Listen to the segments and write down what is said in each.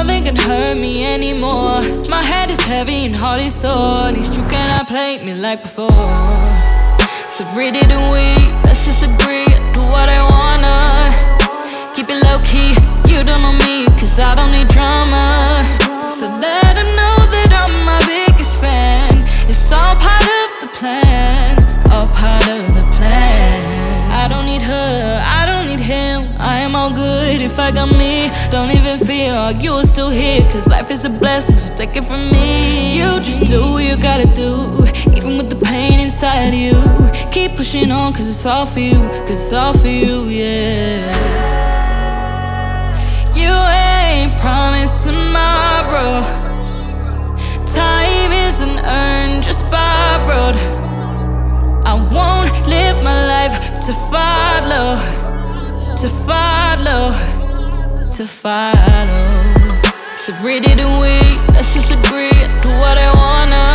nothing can hurt me anymore. My head is heavy and heart is sore. At least you cannot play me like before. So read it and wait, let's just agree. Do what I wanna, keep it low key. You don't know me, cause I don't need drama. So let them know that I'm my biggest fan. It's all part of the plan, all part of the plan. I don't need her, I don't need him. I am all good if I got me. Don't even fear, you are still here. Cause life is a blessing, so take it from me. You just do what you gotta do, even with the pain inside you. Keep pushing on, cause it's all for you. Cause it's all for you, yeah. You ain't promised tomorrow. Time isn't earned, just borrowed. I won't live my life to follow, to follow, to follow. So read it and wait, let's just agree. Do what I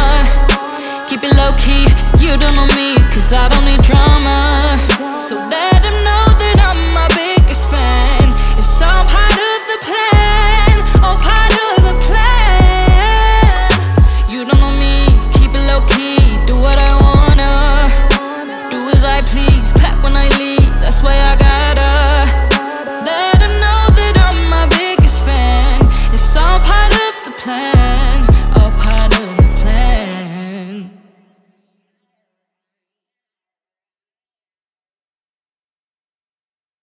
wanna, keep it low key. You don't know me, cause I don't need drama. So let